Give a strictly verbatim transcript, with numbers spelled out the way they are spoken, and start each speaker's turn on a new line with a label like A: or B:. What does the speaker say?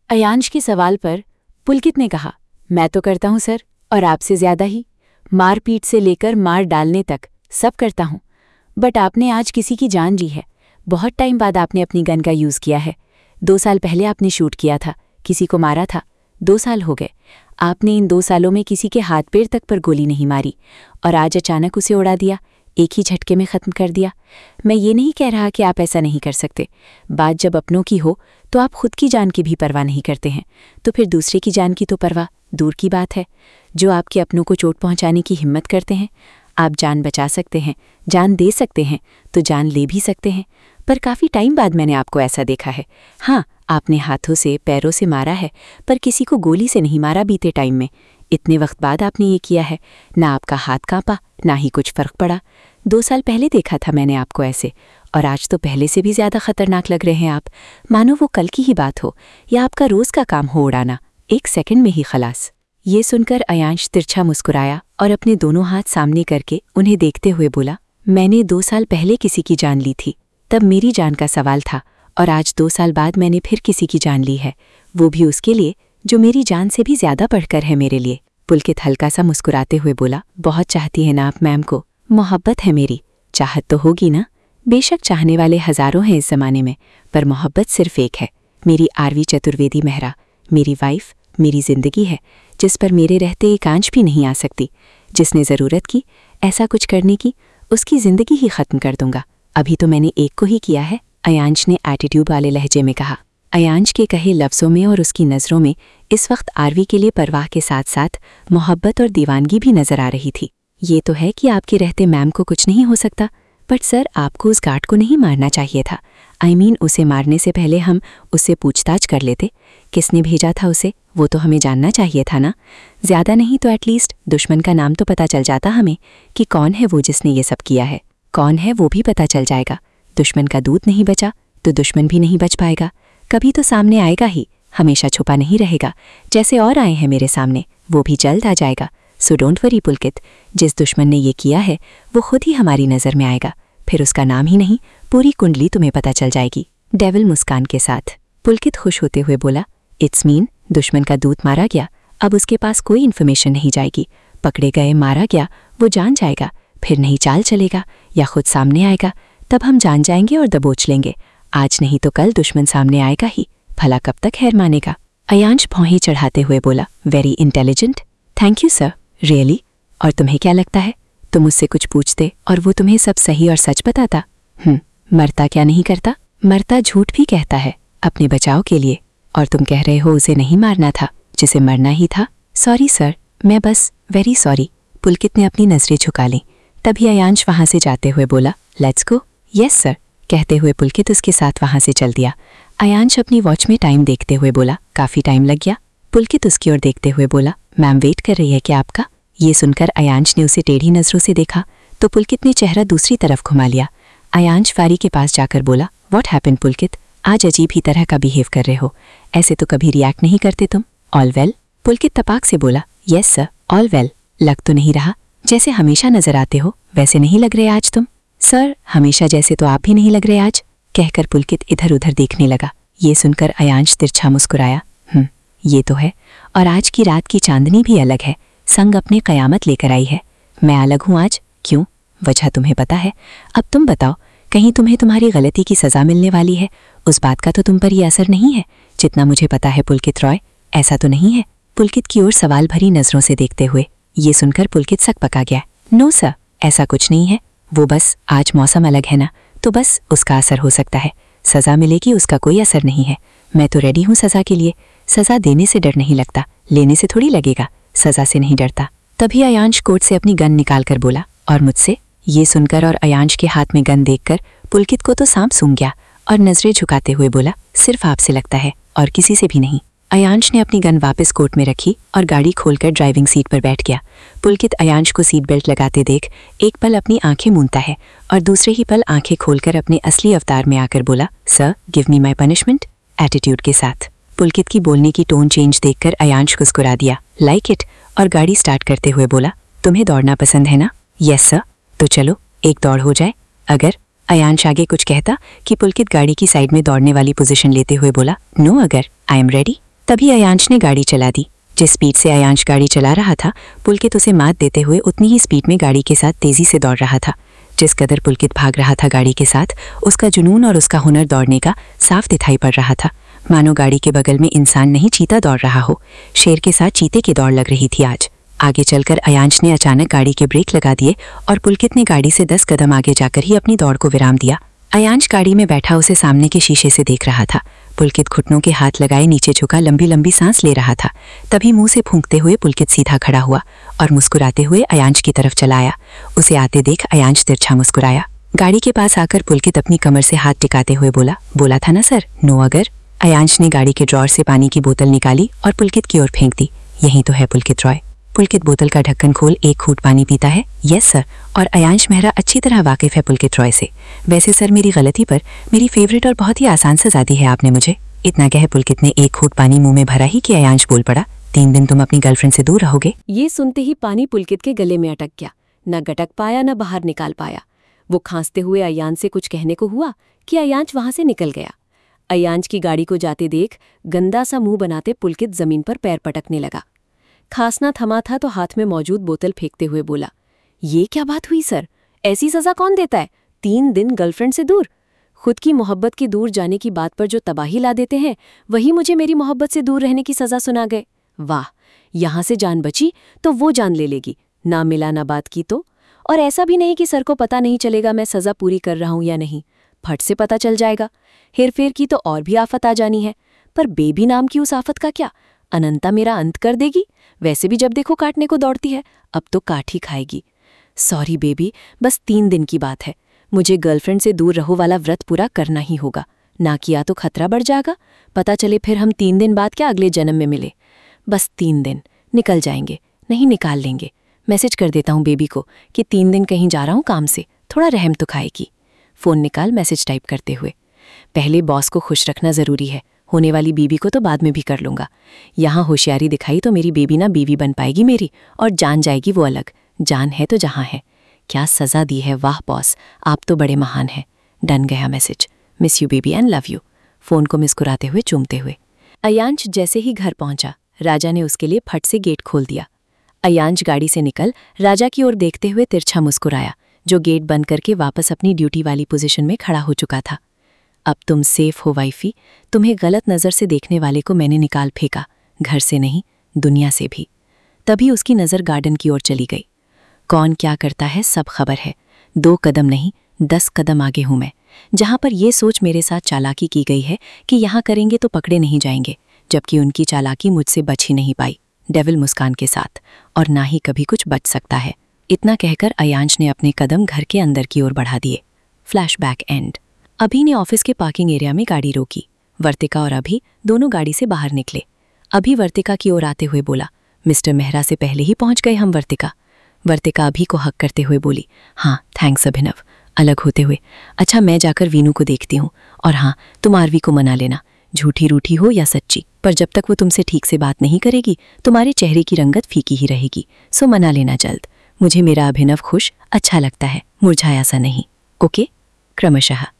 A: अयांश के सवाल पर पुलकित ने कहा, मैं तो करता हूं सर, और आपसे ज्यादा ही। मारपीट से लेकर मार डालने तक सब करता हूं। बट आपने आज किसी की जान ली है। बहुत टाइम बाद आपने अपनी गन का यूज़ किया है। दो साल पहले आपने शूट किया था, किसी को मारा था। दो साल हो गए। आपने इन दो सालों में किसी के हाथ पैर तक पर गोली नहीं मारी, और आज अचानक उसे उड़ा दिया, एक ही झटके में ख़त्म कर दिया। मैं ये नहीं कह रहा कि आप ऐसा नहीं कर सकते। बात जब अपनों की हो तो आप खुद की जान की भी परवाह नहीं करते हैं, तो फिर दूसरे की जान की तो परवाह दूर की बात है। जो आपके अपनों को चोट पहुंचाने की हिम्मत करते हैं, आप जान बचा सकते हैं, जान दे सकते हैं, तो जान ले भी सकते हैं। पर काफ़ी टाइम बाद मैंने आपको ऐसा देखा है। हाँ, आपने हाथों से पैरों से मारा है, पर किसी को गोली से नहीं मारा बीते टाइम में। इतने वक्त बाद आपने ये किया है। ना आपका हाथ कांपा, ना ही कुछ फ़र्क पड़ा। दो साल पहले देखा था मैंने आपको ऐसे, और आज तो पहले से भी ज़्यादा खतरनाक लग रहे हैं आप। मानो वो कल की ही बात हो, या आपका रोज़ का काम हो उड़ाना, एक सेकंड में ही खलास। ये सुनकर अयांश तिरछा मुस्कुराया और अपने दोनों हाथ सामने करके उन्हें देखते हुए बोला, मैंने दो साल पहले किसी की जान ली थी, तब मेरी जान का सवाल था, और आज दो साल बाद मैंने फिर किसी की जान ली है, वो भी उसके लिए जो मेरी जान से भी ज़्यादा बढ़कर है मेरे लिए। पुलकित हल्का सा मुस्कुराते हुए बोला, बहुत चाहती है ना आप मैम को? मोहब्बत है मेरी। चाहत तो होगी ना? बेशक चाहने वाले हज़ारों हैं इस ज़माने में, पर मोहब्बत सिर्फ एक है। मेरी आरवी चतुर्वेदी मेहरा, मेरी वाइफ, मेरी ज़िंदगी है, जिस पर मेरे रहते एक आंच भी नहीं आ सकती। जिसने ज़रूरत की ऐसा कुछ करने की, उसकी ज़िंदगी ही ख़त्म कर दूंगा। अभी तो मैंने एक को ही किया है, अयांश ने एटीट्यूड वाले लहजे में कहा। अयांश के कहे लफ्ज़ों में और उसकी नज़रों में इस वक्त आरवी के लिए परवाह के साथ साथ मोहब्बत और दीवानगी भी नज़र आ रही थी। ये तो है कि आपके रहते मैम को कुछ नहीं हो सकता, बट सर आपको उस गार्ड को नहीं मारना चाहिए था। आई मीन उसे मारने से पहले हम उससे पूछताछ कर लेते। किसने भेजा था उसे, वो तो हमें जानना चाहिए था ना। ज़्यादा नहीं तो एटलीस्ट दुश्मन का नाम तो पता चल जाता हमें कि कौन है वो जिसने ये सब किया है। कौन है वो भी पता चल जाएगा। दुश्मन का दूध नहीं बचा तो दुश्मन भी नहीं बच पाएगा। कभी तो सामने आएगा ही, हमेशा छुपा नहीं रहेगा। जैसे और आए हैं मेरे सामने, वो भी जल्द आ जाएगा। सो डोंट वरी पुलकित, जिस दुश्मन ने ये किया है वो खुद ही हमारी नज़र में आएगा। फिर उसका नाम ही नहीं, पूरी कुंडली तुम्हें पता चल जाएगी। डेविल मुस्कान के साथ पुलकित खुश होते हुए बोला, इट्स मीन दुश्मन का दूध मारा गया, अब उसके पास कोई इन्फॉर्मेशन नहीं जाएगी। पकड़े गए, मारा गया, वो जान जाएगा, फिर नहीं चाल चलेगा या खुद सामने आएगा, तब हम जान जाएंगे और दबोच लेंगे। आज नहीं तो कल दुश्मन सामने आएगा ही, भला कब तक खैर मानेगा। अयांश भौहें चढ़ाते हुए बोला, very intelligent, thank you sir, really. और तुम्हें क्या लगता है, तुम मुझसे कुछ पूछते और वो तुम्हें सब सही और सच बताता? हम्म मरता क्या नहीं करता? मरता झूठ भी कहता है अपने बचाव के लिए। और तुम कह रहे हो उसे नहीं मारना था, जिसे मरना ही था। सॉरी सर, मैं बस वेरी सॉरी। पुलकित ने अपनी नजरें झुका लीं। तभी अयांश वहां से जाते हुए बोला, लेट्स गो। यस सर, कहते हुए पुलकित उसके साथ वहां से चल दिया। अयांश अपनी वॉच में टाइम देखते हुए बोला, काफ़ी टाइम लग गया। पुलकित उसकी ओर देखते हुए बोला, मैम वेट कर रही है क्या आपका? ये सुनकर अयांश ने उसे टेढ़ी नज़रों से देखा तो पुलकित ने चेहरा दूसरी तरफ घुमा लिया। अयांश फारी के पास जाकर बोला, व्हाट हैपेंड पुलकित, आज अजीब ही तरह का बिहेव कर रहे हो, ऐसे तो कभी रिएक्ट नहीं करते तुम। All well? पुलकित तपाक से बोला, यस सर, ऑल वेल। लग तो नहीं रहा, जैसे हमेशा नजर आते हो वैसे नहीं लग रहे आज तुम। सर, हमेशा जैसे तो आप भी नहीं लग रहे आज, कहकर पुलकित इधर उधर देखने लगा। ये सुनकर अयांश तिरछा मुस्कुराया, हम्म ये तो है, और आज की रात की चांदनी भी अलग है, संग अपने कयामत लेकर आई है। मैं अलग हूँ आज, क्यों? वजह तुम्हें पता है। अब तुम बताओ, कहीं तुम्हें तुम्हारी गलती की सज़ा मिलने वाली है, उस बात का तो तुम पर ये असर नहीं है जितना मुझे पता है पुलकित रॉय, ऐसा तो नहीं है? पुलकित की ओर सवाल भरी नज़रों से देखते हुए ये सुनकर पुलकित सक पका गया। नो सर, ऐसा कुछ नहीं है, वो बस आज मौसम अलग है ना, तो बस उसका असर हो सकता है। सज़ा मिलेगी उसका कोई असर नहीं है। मैं तो रेडी हूँ सज़ा के लिए। सज़ा देने से डर नहीं लगता, लेने से थोड़ी लगेगा। सज़ा से नहीं डरता। तभी अयांश कोट से अपनी गन निकाल कर बोला, और मुझसे? ये सुनकर और अयांश के हाथ में गन देखकर पुलकित को तो सांप सूंघ गया और नजरें झुकाते हुए बोला, सिर्फ आपसे लगता है और किसी से भी नहीं। अयांश ने अपनी गन वापस कोट में रखी और गाड़ी खोलकर ड्राइविंग सीट पर बैठ गया। पुलकित अयांश को सीट बेल्ट लगाते देख एक पल अपनी आंखें मूंदता है और दूसरे ही पल आंखें खोलकर अपने असली अवतार में आकर बोला, sir give me my punishment, attitude के साथ। पुलकित की बोलने की टोन चेंज देखकर अयांश मुस्कुरा दिया, लाइक इट, और गाड़ी स्टार्ट करते हुए बोला, तुम्हें दौड़ना पसंद है ना? यस सर, तो चलो एक दौड़ हो जाए। अगर? अयांश आगे कुछ कहता कि पुलकित गाड़ी की साइड में दौड़ने वाली पोजीशन लेते हुए बोला, नो अगर, आई एम रेडी। तभी अयांश ने गाड़ी चला दी। जिस स्पीड से अयांश गाड़ी चला रहा था, पुलकित उसे मात देते हुए उतनी ही स्पीड में गाड़ी के साथ तेजी से दौड़ रहा था। जिस कदर पुलकित भाग रहा था गाड़ी के साथ, उसका जुनून और उसका हुनर दौड़ने का साफ दिखाई पड़ रहा था। मानो गाड़ी के बगल में इंसान नहीं चीता दौड़ रहा हो। शेर के साथ चीते की दौड़ लग रही थी आज। आगे चलकर अयांश ने अचानक गाड़ी के ब्रेक लगा दिए और पुलकित ने गाड़ी से दस कदम आगे जाकर ही अपनी दौड़ को विराम दिया। अयांश गाड़ी में बैठा उसे सामने के शीशे से देख रहा था। पुलकित घुटनों के हाथ लगाए नीचे झुका लंबी लंबी सांस ले रहा था। तभी मुंह से फूंकते हुए पुलकित सीधा खड़ा हुआ और मुस्कुराते हुए अयांश की तरफ चला आया। उसे आते देख अयांश तिरछा मुस्कुराया। गाड़ी के पास आकर पुलकित अपनी कमर से हाथ टिकाते हुए बोला, बोला था ना सर, नो अगर। अयांश ने गाड़ी के ड्रॉर से पानी की बोतल निकाली और पुलकित की ओर फेंक दी। यही तो है पुलकित रॉय। पुलकित बोतल का ढक्कन खोल एक घूंट पानी पीता है। Yes sir. और अयांश मेहरा अच्छी तरह वाकिफ है पुलकित रॉय से। वैसे सर, मेरी गलती पर मेरी फेवरेट और बहुत ही आसान सजा दी है आपने मुझे। इतना कह पुलकित ने एक घूंट पानी मुंह में भरा ही कि अयांश बोल पड़ा, तीन दिन तुम अपनी गर्लफ्रेंड से दूर रहोगे।
B: ये सुनते ही पानी पुलकित के गले में अटक गया। न गटक पाया न बाहर निकाल पाया। वो खांसते हुए अयांश से कुछ कहने को हुआ कि अयांश वहां से निकल गया। अयांश की गाड़ी को जाते देख गंदा सा मुंह बनाते पुलकित जमीन पर पैर पटकने लगा। खांसना थमा था तो हाथ में मौजूद बोतल फेंकते हुए बोला, ये क्या बात हुई सर? ऐसी सजा कौन देता है? तीन दिन गर्लफ्रेंड से दूर। खुद की मोहब्बत के दूर जाने की बात पर जो तबाही ला देते हैं, वही मुझे मेरी मोहब्बत से दूर रहने की सजा सुना गए। वाह, यहां से जान बची तो वो जान ले लेगी। ना मिला ना बात की तो। और ऐसा भी नहीं कि सर को पता नहीं चलेगा मैं सजा पूरी कर रहा हूं या नहीं। फट से पता चल जाएगा। हेरफेर की तो और भी आफत आ जानी है। पर बेबी नाम की उस आफत का क्या? अनंता मेरा अंत कर देगी। वैसे भी जब देखो काटने को दौड़ती है, अब तो काट ही खाएगी। सॉरी बेबी, बस तीन दिन की बात है। मुझे गर्लफ्रेंड से दूर रहो वाला व्रत पूरा करना ही होगा। ना किया तो खतरा बढ़ जाएगा। पता चले फिर हम तीन दिन बाद क्या अगले जन्म में मिले। बस तीन दिन निकल जाएंगे, नहीं निकाल लेंगे। मैसेज कर देता हूँ बेबी को कि तीन दिन कहीं जा रहा हूँ काम से, थोड़ा रहम तो खाएगी। फ़ोन निकाल मैसेज टाइप करते हुए, पहले बॉस को खुश रखना ज़रूरी है। होने वाली बीबी को तो बाद में भी कर लूँगा। यहाँ होशियारी दिखाई तो मेरी बेबी ना बीवी बन पाएगी मेरी, और जान जाएगी वो अलग। जान है तो जहाँ है। क्या सज़ा दी है, वाह बॉस, आप तो बड़े महान हैं। डन गया message. Miss you baby and love you. Phone को मुस्कुराते हुए चूमते हुए अयांश जैसे ही घर पहुंचा, राजा ने उसके लिए फट से गेट खोल दिया। अयांश गाड़ी से निकल राजा की ओर देखते हुए तिरछा मुस्कुराया, जो गेट बंद करके वापस अपनी ड्यूटी वाली पोजीशन में खड़ा हो चुका था। अब तुम सेफ हो वाइफी। तुम्हें गलत नज़र से देखने वाले को मैंने निकाल फेंका, घर से नहीं दुनिया से भी। तभी उसकी नज़र गार्डन की ओर चली गई। कौन क्या करता है सब खबर है। दो कदम नहीं दस कदम आगे हूं मैं, जहां पर ये सोच मेरे साथ चालाकी की गई है कि यहाँ करेंगे तो पकड़े नहीं जाएंगे, जबकि उनकी चालाकी मुझसे बच ही नहीं पाई डेविल मुस्कान के साथ, और ना ही कभी कुछ बच सकता है। इतना कहकर अयांश ने अपने कदम घर के अंदर की ओर बढ़ा दिए। Flashback end. अभी ने ऑफिस के पार्किंग एरिया में गाड़ी रोकी। वर्तिका और अभी दोनों गाड़ी से बाहर निकले। अभी वर्तिका की ओर आते हुए बोला, मिस्टर मेहरा से पहले ही पहुंच गए हम वर्तिका। वर्तिका अभी को हक करते हुए बोली, हाँ थैंक्स अभिनव। अलग होते हुए, अच्छा मैं जाकर वीनू को देखती हूँ, और हाँ तुम आरवी को मना लेना, झूठी रूठी हो या सच्ची, पर जब तक वो तुमसे ठीक से बात नहीं करेगी तुम्हारे चेहरे की रंगत फीकी ही रहेगी। सो मना लेना जल्द। मुझे मेरा अभिनव खुश अच्छा लगता है, मुरझाया सा नहीं। ओके। क्रमशः।